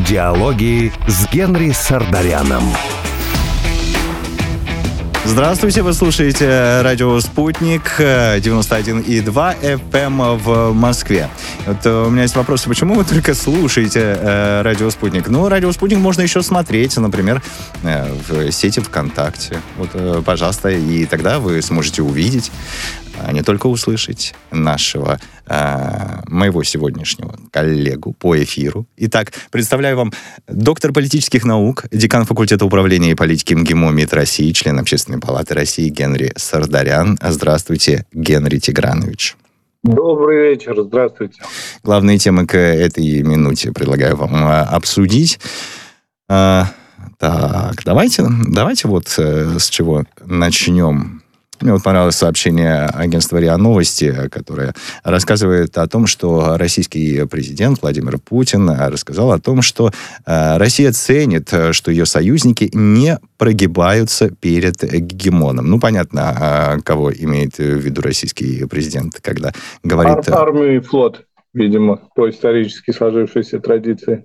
Диалоги с Генри Сардаряном. Здравствуйте, вы слушаете радио «Спутник», 91,2 FM в Москве. Вот у меня есть вопрос, почему вы только слушаете радио «Спутник»? Ну, радио «Спутник» можно еще смотреть, например, в сети ВКонтакте. Вот, пожалуйста, и тогда вы сможете увидеть, а не только услышать нашего, моего сегодняшнего коллегу по эфиру. Итак, представляю вам доктор политических наук, декан факультета управления и политики МГИМО МИД России, член Общественной палаты России Генри Сардарян. Здравствуйте, Генри Тигранович. Добрый вечер, здравствуйте. Главные темы к этой минуте предлагаю вам обсудить. Так, давайте вот с чего начнем. Мне вот понравилось сообщение агентства РИА Новости, которое рассказывает о том, что российский президент Владимир Путин рассказал о том, что Россия ценит, что ее союзники не прогибаются перед гегемоном. Ну, понятно, кого имеет в виду российский президент, когда говорит... Армию и флот, видимо, по исторически сложившейся традиции.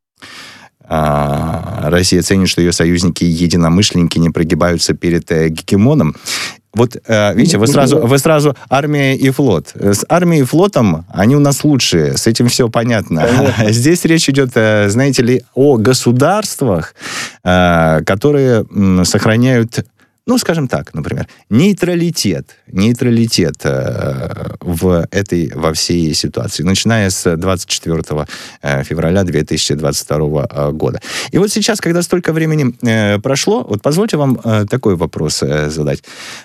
Россия ценит, что ее союзники-единомышленники не прогибаются перед гегемоном. Вот, видите, вы сразу армия и флот. С армией и флотом они у нас лучшие, с этим все понятно. Здесь речь идет, знаете ли, о государствах, которые сохраняют, ну, скажем так, например, нейтралитет во всей ситуации, начиная с 24 февраля 2022 года. И вот сейчас, когда столько времени прошло, вот позвольте вам такой вопрос задать.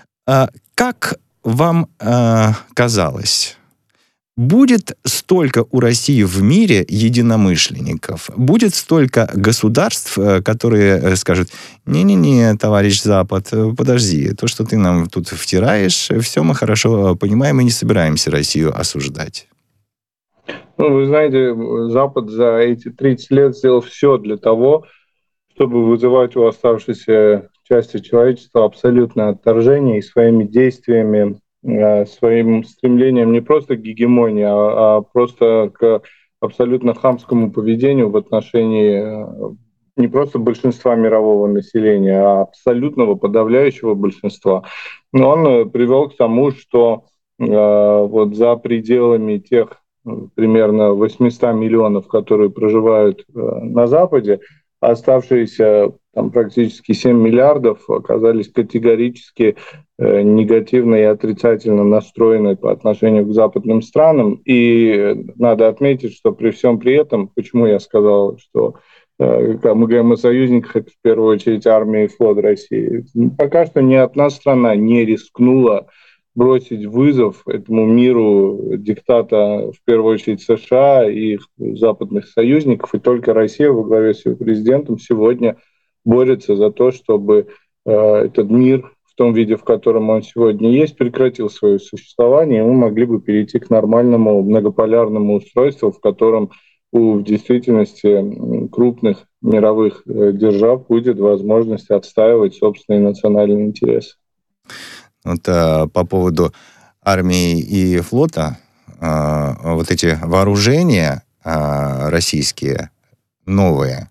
Как вам казалось, будет столько у России в мире единомышленников, будет столько государств, которые скажут: не-не-не, товарищ Запад, подожди, то, что ты нам тут втираешь, все мы хорошо понимаем и не собираемся Россию осуждать? Ну, вы знаете, Запад за эти 30 лет сделал все для того, чтобы вызывать у оставшейся части человечества абсолютное отторжение и своими действиями, своим стремлением не просто к гегемонии, а просто к абсолютно хамскому поведению в отношении не просто большинства мирового населения, а абсолютного подавляющего большинства. Но он привел к тому, что вот за пределами тех примерно 800 миллионов, которые проживают на Западе, оставшиеся там практически 7 миллиардов оказались категорически негативно и отрицательно настроены по отношению к западным странам. И надо отметить, что при всем при этом, почему я сказал, что мы говорим о союзниках, это в первую очередь армия и флот России. Пока что ни одна страна не рискнула бросить вызов этому миру диктата, в первую очередь, США и их западных союзников, и только Россия во главе с ее президентом сегодня борется за то, чтобы этот мир в том виде, в котором он сегодня есть, прекратил свое существование, и мы могли бы перейти к нормальному многополярному устройству, в котором в действительности крупных мировых держав будет возможность отстаивать собственные национальные интересы. Вот по поводу армии и флота, вот эти вооружения российские, новые,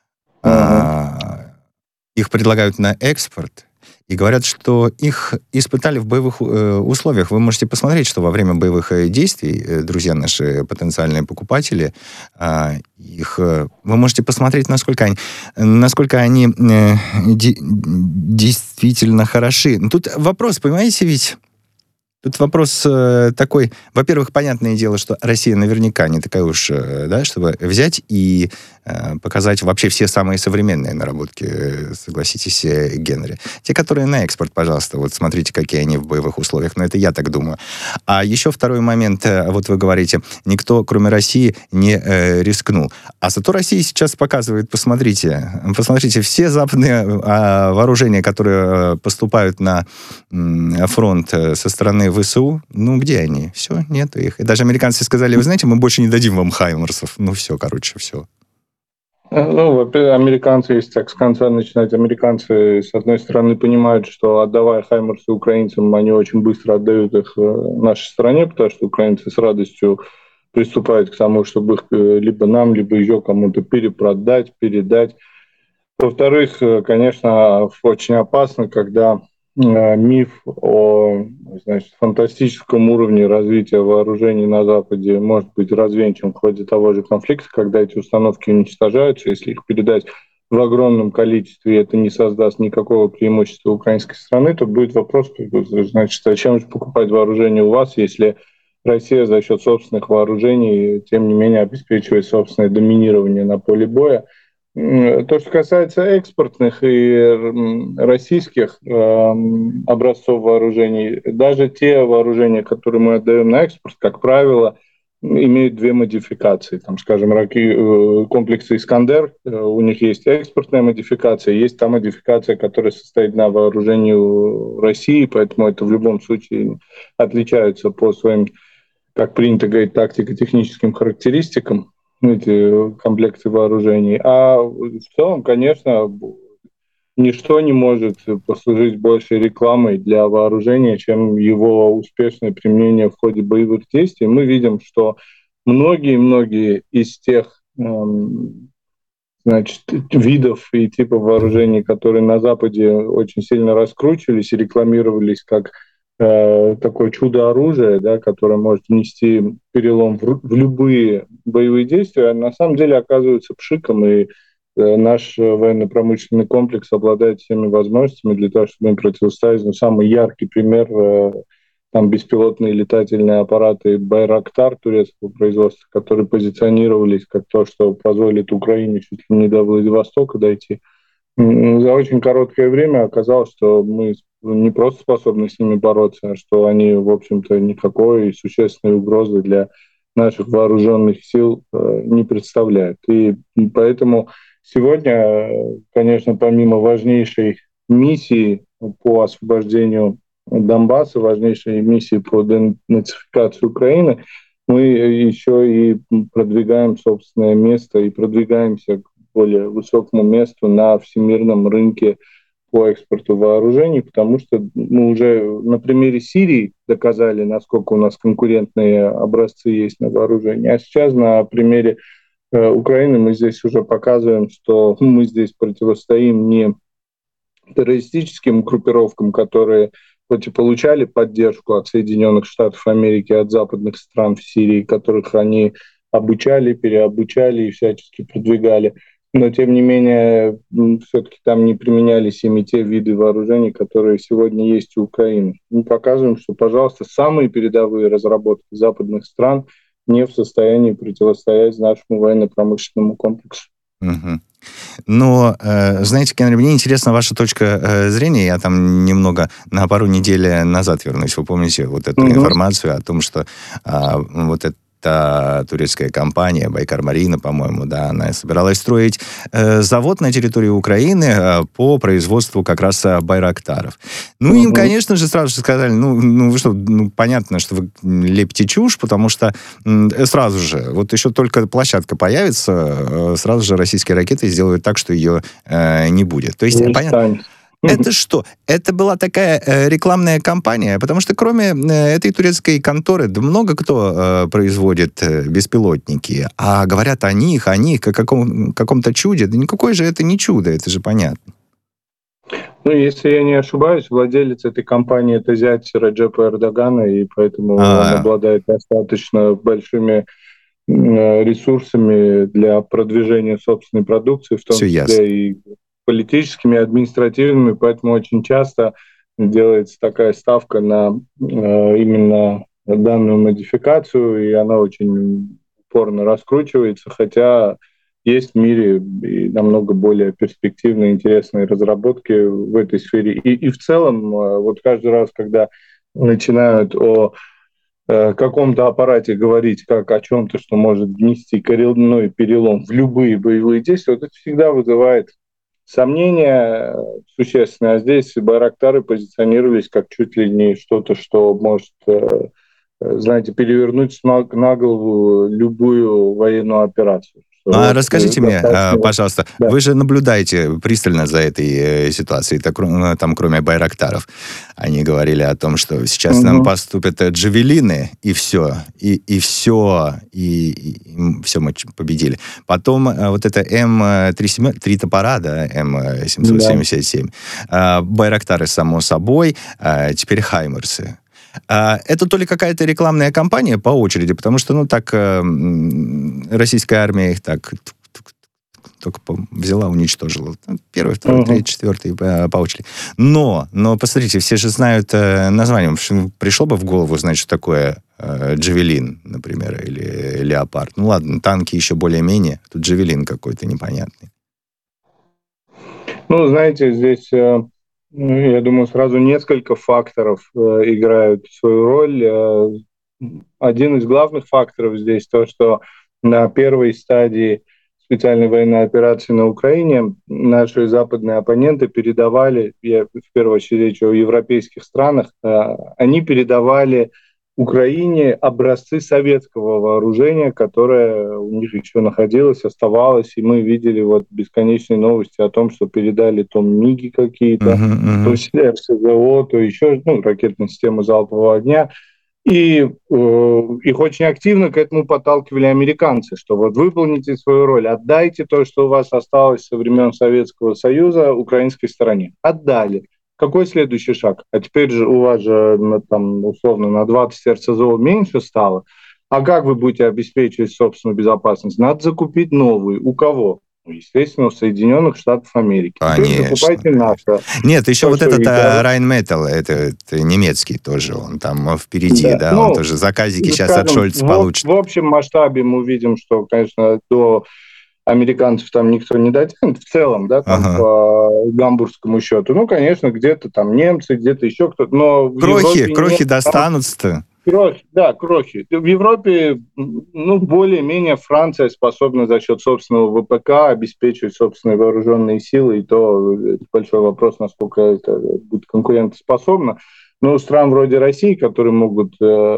их предлагают на экспорт, и говорят, что их испытали в боевых условиях. Вы можете посмотреть, что во время боевых действий, друзья наши потенциальные покупатели, вы можете посмотреть, насколько они действительно хороши. Тут вопрос, понимаете, ведь тут вопрос такой. Во-первых, понятное дело, что Россия наверняка не такая уж, да, чтобы взять и показать вообще все самые современные наработки, согласитесь, Генри. Те, которые на экспорт, пожалуйста, вот смотрите, какие они в боевых условиях. Но это я так думаю. А еще второй момент. Вот вы говорите, никто, кроме России, не рискнул. А зато Россия сейчас показывает, посмотрите, все западные вооружения, которые поступают на фронт со стороны ВСУ, ну, где они? Все, нет их. И даже американцы сказали: вы знаете, мы больше не дадим вам хаймерсов. Ну, все, все. Ну, во-первых, американцы, если так с конца начинать, американцы, с одной стороны, понимают, что, отдавая хаймерсы украинцам, они очень быстро отдают их нашей стране, потому что украинцы с радостью приступают к тому, чтобы их либо нам, либо еще кому-то перепродать, передать. Во-вторых, конечно, очень опасно, когда миф о, значит, фантастическом уровне развития вооружений на Западе может быть развенчан в ходе того же конфликта, когда эти установки уничтожаются. Если их передать в огромном количестве, и это не создаст никакого преимущества украинской страны, то будет вопрос, значит, зачем же покупать вооружение у вас, если Россия за счет собственных вооружений, тем не менее, обеспечивает собственное доминирование на поле боя. То, что касается экспортных и российских образцов вооружений, даже те вооружения, которые мы отдаем на экспорт, как правило, имеют две модификации. Там, скажем, комплексы «Искандер», у них есть экспортная модификация, есть та модификация, которая состоит на вооружении России, поэтому это в любом случае отличаются по своим, как принято говорить, тактико-техническим характеристикам, эти комплекты вооружений. А в целом, конечно, ничто не может послужить большей рекламой для вооружения, чем его успешное применение в ходе боевых действий. Мы видим, что многие из тех видов и типов вооружений, которые на Западе очень сильно раскручивались и рекламировались как такое чудо-оружие, да, которое может внести перелом в любые боевые действия, на самом деле оказывается пшиком, и наш военно-промышленный комплекс обладает всеми возможностями для того, чтобы им противостоять. Но самый яркий пример там беспилотные летательные аппараты «Байрактар» турецкого производства, которые позиционировались как то, что позволит Украине чуть ли не до Владивостока дойти. За очень короткое время оказалось, что мы не просто способны с ними бороться, а что они, в общем-то, никакой существенной угрозы для наших вооруженных сил не представляют. И поэтому сегодня, конечно, помимо важнейшей миссии по освобождению Донбасса, важнейшей миссии по денацификации Украины, мы еще и продвигаем собственное место и продвигаемся к более высокому месту на всемирном рынке по экспорту вооружений, потому что мы уже на примере Сирии доказали, насколько у нас конкурентные образцы есть на вооружении. А сейчас на примере Украины мы здесь уже показываем, что мы здесь противостоим не террористическим группировкам, которые хоть и получали поддержку от Соединенных Штатов Америки, от западных стран в Сирии, которых они обучали, переобучали и всячески продвигали, но, тем не менее, все-таки там не применялись ими те виды вооружений, которые сегодня есть у Украины. Мы показываем, что, пожалуйста, самые передовые разработки западных стран не в состоянии противостоять нашему военно-промышленному комплексу. Угу. Но, знаете, Генри, мне интересна ваша точка зрения. Я там немного на пару недель назад вернусь. Вы помните вот эту информацию о том, что вот это турецкая компания Байкар-Марина, по-моему, да, она собиралась строить завод на территории Украины по производству как раз байрактаров. Ну, им, конечно же, сразу же сказали, ну вы что, понятно, что вы лепите чушь, потому что сразу же, вот еще только площадка появится, сразу же российские ракеты сделают так, что ее не будет. То есть, понятно. Это что? Это была такая рекламная кампания? Потому что кроме этой турецкой конторы, да много кто производит беспилотники, а говорят о них, как о каком-то чуде. Да никакое же это не чудо, это же понятно. Ну, если я не ошибаюсь, владелец этой компании — это зять Реджепа Эрдогана, и поэтому он обладает достаточно большими ресурсами для продвижения собственной продукции, в том числе и политическими, административными, поэтому очень часто делается такая ставка на именно данную модификацию, и она очень упорно раскручивается, хотя есть в мире и намного более перспективные, интересные разработки в этой сфере. И в целом, вот каждый раз, когда начинают о каком-то аппарате говорить как о чем-то, что может внести коренной перелом в любые боевые действия, вот это всегда вызывает сомнения существенные, а здесь байрактары позиционировались как чуть ли не что-то, что может, знаете, перевернуть на голову любую военную операцию. А расскажите мне, пожалуйста, Да. вы же наблюдаете пристально за этой ситуацией, там, кроме байрактаров. Они говорили о том, что сейчас нам поступят джавелины, и все, и все, и все, мы победили. Потом вот это М-3 топора, да, М-777, байрактары, само собой, теперь хаймерсы. Это то ли какая-то рекламная кампания по очереди, потому что, российская армия их так только взяла, уничтожила. Первый, второй, третий, четвертый по очереди. Но, посмотрите, все же знают название. Пришло бы в голову знать, что такое джавелин, например, или леопард. Ну ладно, танки еще более-менее. Тут джавелин какой-то непонятный. Знаете, здесь... Я думаю, сразу несколько факторов играют свою роль. Один из главных факторов здесь то, что на первой стадии специальной военной операции на Украине наши западные оппоненты передавали, я в первую очередь речь о европейских странах, они передавали Украине образцы советского вооружения, которое у них еще находилось, оставалось, и мы видели бесконечные новости о том, что передали то МиГи какие-то, то РСЗО, то еще ракетные системы залпового огня. И их очень активно к этому подталкивали американцы, что выполните свою роль, отдайте то, что у вас осталось со времен Советского Союза украинской стороне. Отдали. Какой следующий шаг? А теперь же у вас же условно на 20 РСЗО меньше стало. А как вы будете обеспечивать собственную безопасность? Надо закупить новые. У кого? Естественно, у Соединенных Штатов Америки. Конечно. Закупайте наше. Нет, еще этот Rheinmetall, это немецкий тоже, он там впереди, да, он тоже заказики сейчас от Шольца получит. В общем масштабе мы видим, что, конечно, до американцев там никто не дотянет в целом, да, по гамбургскому счету. Конечно, где-то там немцы, где-то еще кто-то, но крохи достанутся-то. Крохи. В Европе, более-менее Франция способна за счет собственного ВПК обеспечивать собственные вооруженные силы, и то большой вопрос, насколько это будет конкурентоспособно. Но у стран вроде России, которые могут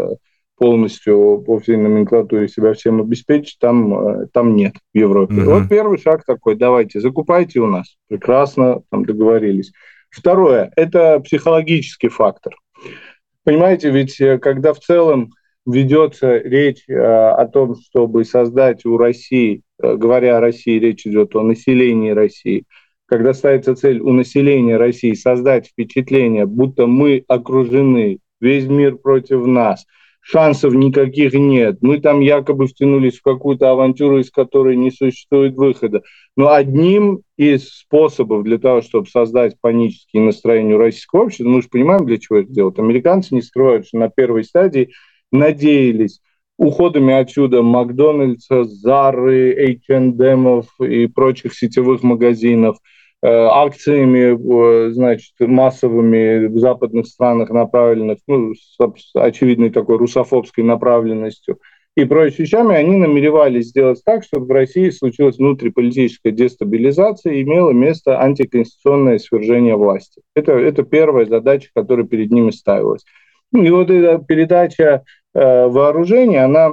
полностью по всей номенклатуре себя всем обеспечить, там нет в Европе. Первый шаг такой: давайте, закупайте у нас. Прекрасно, договорились. Второе – это психологический фактор. Понимаете, ведь когда в целом ведется речь о том, чтобы создать у России, говоря о России, речь идет о населении России, когда ставится цель у населения России создать впечатление, будто мы окружены, весь мир против нас, шансов никаких нет, мы там якобы втянулись в какую-то авантюру, из которой не существует выхода. Но одним из способов для того, чтобы создать панические настроения у российского общества, мы же понимаем, для чего это делают. Американцы не скрывают, что на первой стадии надеялись уходами отсюда Макдональдса, Зары, H&M и прочих сетевых магазинов, акциями, массовыми в западных странах, направленных, с очевидной такой русофобской направленностью и прочими вещами, они намеревались сделать так, чтобы в России случилась внутриполитическая дестабилизация и имело место антиконституционное свержение власти. Это первая задача, которая перед ними ставилась. И эта передача вооружения, она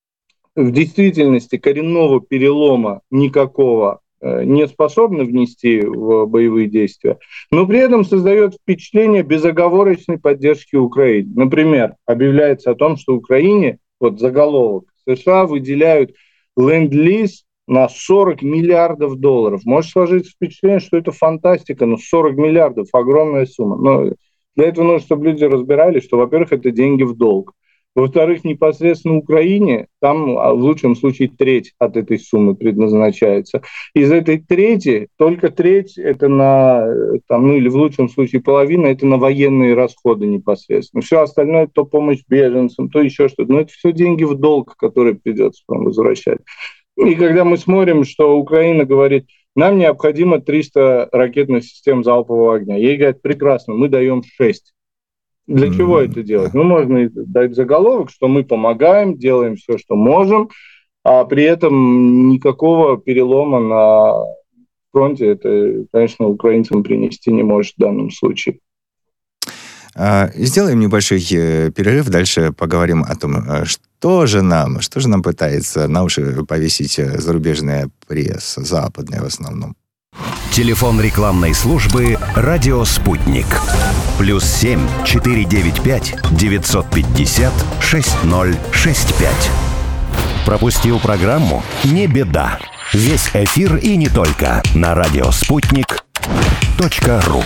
в действительности коренного перелома никакого не способна внести в боевые действия, но при этом создает впечатление безоговорочной поддержки Украины. Например, объявляется о том, что Украине, заголовок, США выделяют ленд-лиз на 40 миллиардов долларов. Может сложиться впечатление, что это фантастика, но 40 миллиардов – огромная сумма. Но для этого нужно, чтобы люди разбирались, что, во-первых, это деньги в долг. Во-вторых, непосредственно Украине, там в лучшем случае треть от этой суммы предназначается. Из этой трети, только треть это или в лучшем случае половина, это на военные расходы непосредственно. Все остальное то помощь беженцам, то еще что-то. Но это все деньги в долг, которые придется вам возвращать. И когда мы смотрим, что Украина говорит, нам необходимо 300 ракетных систем залпового огня. Ей говорят, прекрасно, мы даем 6. Для чего это делать? Можно дать заголовок, что мы помогаем, делаем все, что можем, а при этом никакого перелома на фронте это, конечно, украинцам принести не может в данном случае. Сделаем небольшой перерыв, дальше поговорим о том, что же нам пытается на уши повесить зарубежная пресса, западная в основном. Телефон рекламной службы «Радио Спутник». +7 495 950 6065. Пропустил программу? Не беда. Весь эфир и не только на радиоспутник.ру.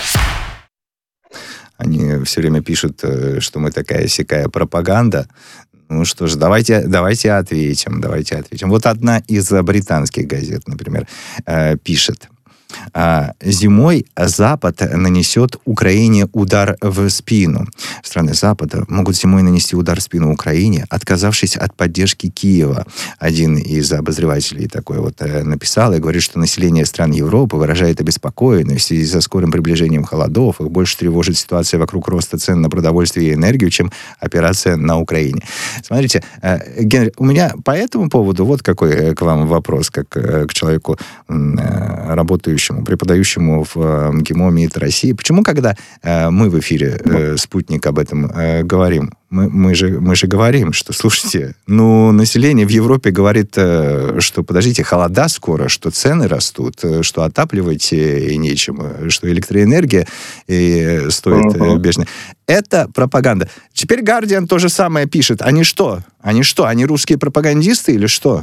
Они все время пишут, что мы такая-сякая пропаганда. Ну что ж, давайте ответим. Вот одна из британских газет, например, пишет. Зимой Запад нанесет Украине удар в спину. Страны Запада могут зимой нанести удар в спину Украине, отказавшись от поддержки Киева. Один из обозревателей такой вот написал и говорит, что население стран Европы выражает обеспокоенность в связи со скорым приближением холодов. Их больше тревожит ситуация вокруг роста цен на продовольствие и энергию, чем операция на Украине. Смотрите, Генри, у меня по этому поводу вот какой к вам вопрос, как к человеку, работающему, преподающему в ГИМО МИД России. Почему, когда мы в эфире «Спутник» об этом говорим, мы же говорим, что, слушайте, население в Европе говорит, что, подождите, холода скоро, что цены растут, что отапливать нечем, что электроэнергия стоит бешено. Это пропаганда. Теперь «Гардиан» то же самое пишет. Они что? Они русские пропагандисты или что?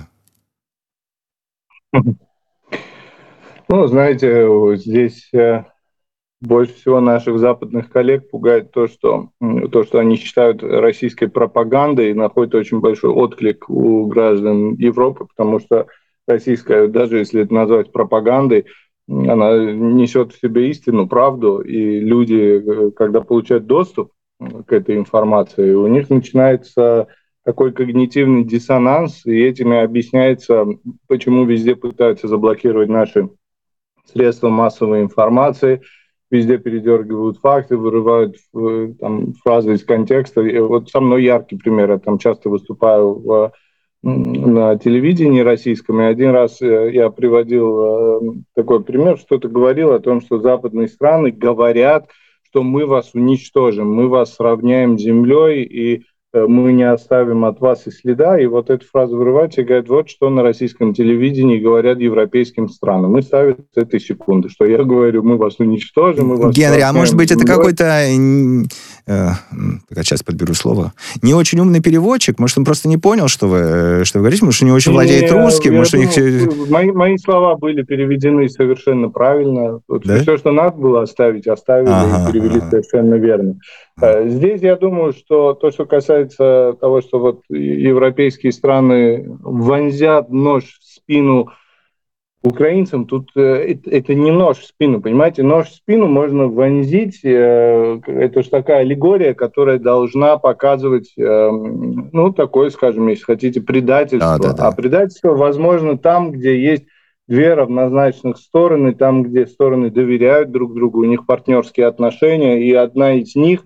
Знаете, здесь больше всего наших западных коллег пугает то, что они считают российской пропагандой, и находят очень большой отклик у граждан Европы, потому что российская, даже если это назвать пропагандой, она несет в себе истину, правду, и люди, когда получают доступ к этой информации, у них начинается такой когнитивный диссонанс, и этим и объясняется, почему везде пытаются заблокировать наши средства массовой информации, везде передергивают факты, вырывают фразы из контекста. И вот со мной яркий пример. Я там часто выступаю на телевидении российском, и один раз я приводил такой пример, что-то говорил о том, что западные страны говорят, что мы вас уничтожим, мы вас сравняем с землей, и мы не оставим от вас и следа. И вот эту фразу вырывается и говорят, вот что на российском телевидении говорят европейским странам. И ставят с этой секунды, что я говорю, мы вас уничтожим, мы вас... Генри, а может быть это какой-то, сейчас подберу слово, не очень умный переводчик? Может, он просто не понял, что вы говорите? Может, он не очень владеет русским? Может, мои слова были переведены совершенно правильно. Да? Все, что надо было оставили и перевели совершенно верно. Здесь я думаю, что то, что касается того, что вот европейские страны вонзят нож в спину украинцам, тут это не нож в спину, понимаете? Нож в спину можно вонзить, это же такая аллегория, которая должна показывать, такое, скажем, если хотите, предательство. А предательство возможно там, где есть две равнозначных стороны, там, где стороны доверяют друг другу, у них партнерские отношения, и одна из них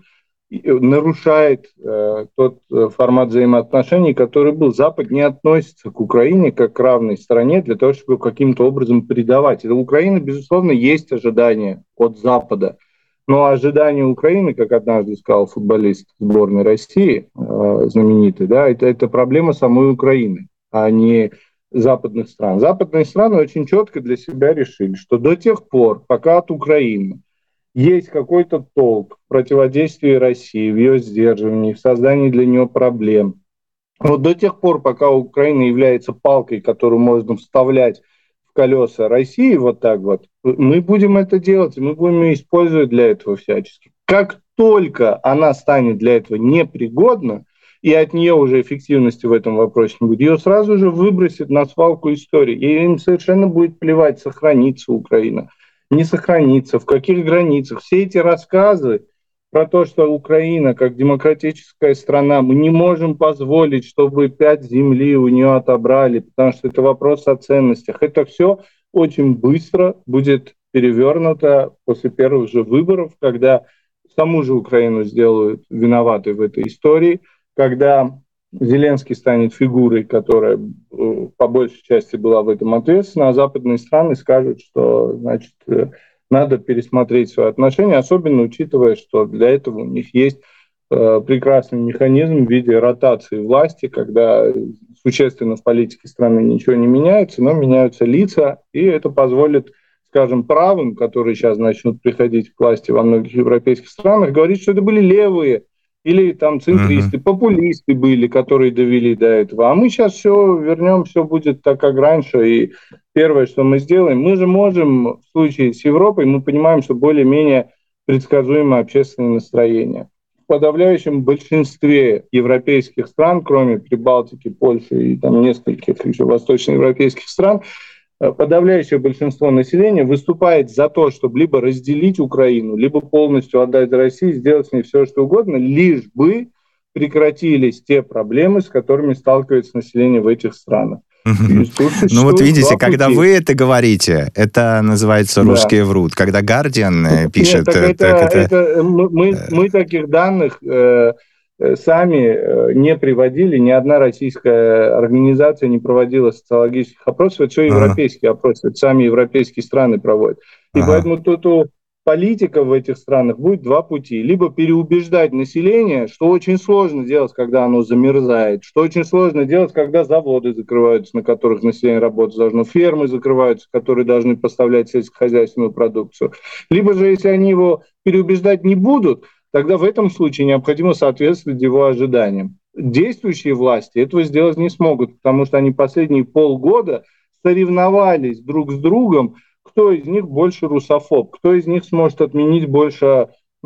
нарушает тот формат взаимоотношений, который был. Запад не относится к Украине как к равной стране для того, чтобы каким-то образом предавать. У Украины, безусловно, есть ожидания от Запада. Но ожидания Украины, как однажды сказал футболист сборной России, знаменитый, это проблема самой Украины, а не западных стран. Западные страны очень четко для себя решили, что до тех пор, пока от Украины есть какой-то толк в противодействии России, в ее сдерживании, в создании для нее проблем. Вот до тех пор, пока Украина является палкой, которую можно вставлять в колеса России вот так вот, мы будем это делать, и мы будем ее использовать для этого всячески. Как только она станет для этого непригодна, и от нее уже эффективности в этом вопросе не будет, ее сразу же выбросит на свалку истории. И им совершенно будет плевать, сохранится Украина, не сохранится, в каких границах. Все эти рассказы про то, что Украина как демократическая страна, мы не можем позволить, чтобы 5 земли у нее отобрали, потому что это вопрос о ценностях. Это все очень быстро будет перевернуто после первых же выборов, когда саму же Украину сделают виноватой в этой истории, когда Зеленский станет фигурой, которая по большей части была в этом ответственна, а западные страны скажут, что, значит, надо пересмотреть свои отношения, особенно учитывая, что для этого у них есть прекрасный механизм в виде ротации власти, когда существенно в политике страны ничего не меняется, но меняются лица, и это позволит, скажем, правым, которые сейчас начнут приходить к власти во многих европейских странах, говорить, что это были левые или там центристы, популисты были, которые довели до этого. А мы сейчас все вернем, все будет так, как раньше. И первое, что мы сделаем, мы же можем в случае с Европой, мы понимаем, что более-менее предсказуемо общественное настроение. В подавляющем большинстве европейских стран, кроме Прибалтики, Польши и там нескольких еще восточноевропейских стран, подавляющее большинство населения выступает за то, чтобы либо разделить Украину, либо полностью отдать России, сделать с ней все, что угодно, лишь бы прекратились те проблемы, с которыми сталкивается население в этих странах. Ну вот видите, когда вы это говорите, это называется «русские врут». Когда Guardian пишет... Мы таких данных сами не приводили, ни одна российская организация не проводила социологических опросов, это все европейские опросы, это сами европейские страны проводят. И поэтому тут у политиков в этих странах будет два пути. Либо переубеждать население, что очень сложно делать, когда оно замерзает, что очень сложно делать, когда заводы закрываются, на которых население работать должно, фермы закрываются, которые должны поставлять сельскохозяйственную продукцию. Либо же, если они его переубеждать не будут, тогда в этом случае необходимо соответствовать его ожиданиям. Действующие власти этого сделать не смогут, потому что они последние полгода соревновались друг с другом, кто из них больше русофоб, кто из них сможет отменить больше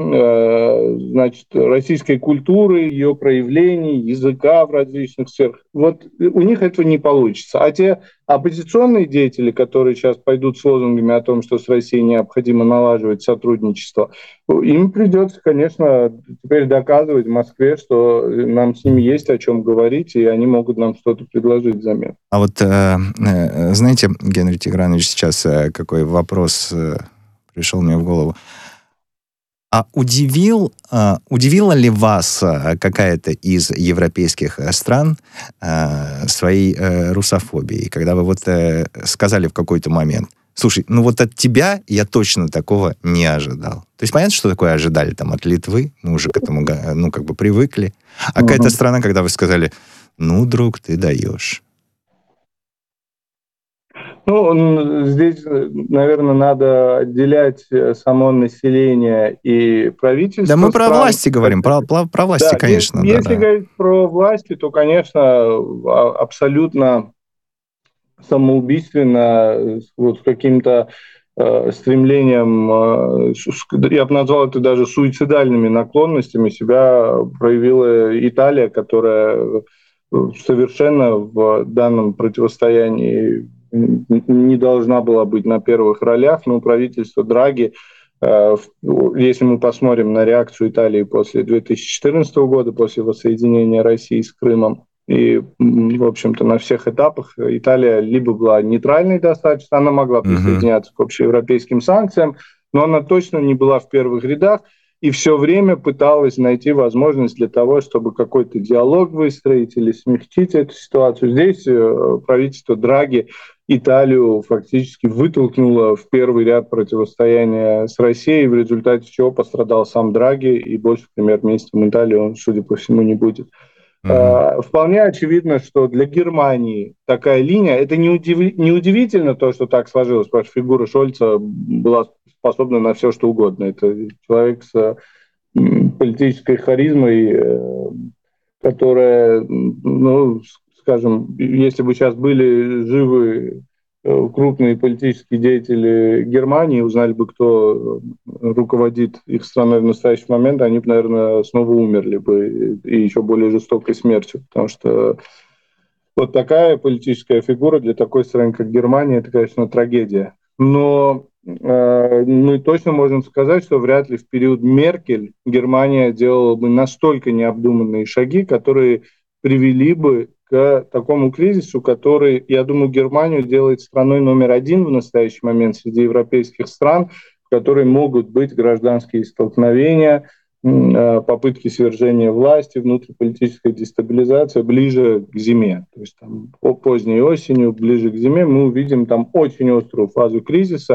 российской культуры, ее проявлений, языка в различных сферах. Вот у них этого не получится. А те оппозиционные деятели, которые сейчас пойдут с лозунгами о том, что с Россией необходимо налаживать сотрудничество, им придется, конечно, теперь доказывать в Москве, что нам с ними есть о чем говорить, и они могут нам что-то предложить взамен. А вот, знаете, Генрий Тигранович, сейчас какой вопрос пришел мне в голову. А удивила ли вас какая-то из европейских стран своей русофобией, когда вы вот сказали в какой-то момент: слушай, ну вот от тебя я точно такого не ожидал. То есть понятно, что такое ожидали там от Литвы, мы уже к этому, ну, как бы привыкли. А какая-то страна, когда вы сказали: ну, друг, ты даешь. Ну, здесь, наверное, надо отделять само население и правительство. Да мы про власти говорим, про власти, да, конечно. Если говорить про власти, то, конечно, абсолютно самоубийственно, вот с каким-то стремлением, я бы назвал это даже суицидальными наклонностями, себя проявила Италия, которая совершенно в данном противостоянии не должна была быть на первых ролях, но правительство Драги, если мы посмотрим на реакцию Италии после 2014 года, после воссоединения России с Крымом, и, в общем-то, на всех этапах Италия либо была нейтральной достаточно, она могла присоединяться к общеевропейским санкциям, но она точно не была в первых рядах, и все время пыталась найти возможность для того, чтобы какой-то диалог выстроить или смягчить эту ситуацию. Здесь правительство Драги Италию фактически вытолкнуло в первый ряд противостояния с Россией, в результате чего пострадал сам Драги, и больше премьер-министром Италии он, судя по всему, не будет. Вполне очевидно, что для Германии такая линия, это не удивительно то, что так сложилось, потому что фигура Шольца была способна на все, что угодно. Это человек с политической харизмой, которая, ну, скажем, если бы сейчас были живы крупные политические деятели Германии, узнали бы, кто руководит их страной в настоящий момент, они бы, наверное, снова умерли бы, и еще более жестокой смертью, потому что вот такая политическая фигура для такой страны, как Германия, это, конечно, трагедия. Но мы точно можем сказать, что вряд ли в период Меркель Германия делала бы настолько необдуманные шаги, которые привели бы к такому кризису, который, я думаю, Германию делает страной номер один в настоящий момент среди европейских стран, в которой могут быть гражданские столкновения, попытки свержения власти, внутриполитическая дестабилизация ближе к зиме. То есть там, поздней осенью, ближе к зиме мы увидим там очень острую фазу кризиса,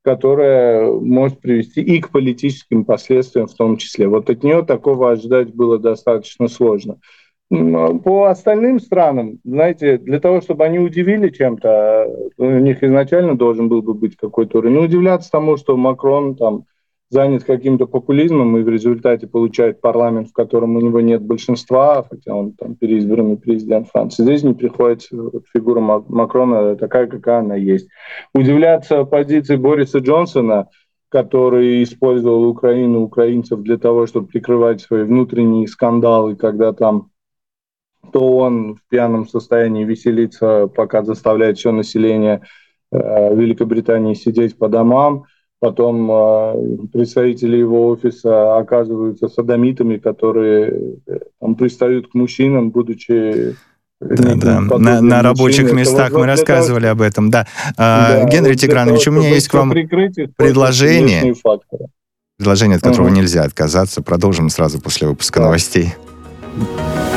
которая может привести и к политическим последствиям в том числе. Вот от нее такого ожидать было достаточно сложно. По остальным странам, знаете, для того, чтобы они удивили чем-то, у них изначально должен был бы быть какой-то уровень. Но удивляться тому, что Макрон там занят каким-то популизмом и в результате получает парламент, в котором у него нет большинства, хотя он там переизбранный президент Франции. Здесь не приходится, фигура Макрона такая, какая она есть. Удивляться позиции Бориса Джонсона, который использовал Украину, украинцев для того, чтобы прикрывать свои внутренние скандалы, когда там то он в пьяном состоянии веселится, пока заставляет все население Великобритании сидеть по домам. Потом представители его офиса оказываются содомитами, которые там, пристают к мужчинам, будучи... На рабочих местах мы рассказывали об этом. Да. Генрий Тигранович, у меня есть к вам предложение, от которого нельзя отказаться. Продолжим сразу после выпуска новостей.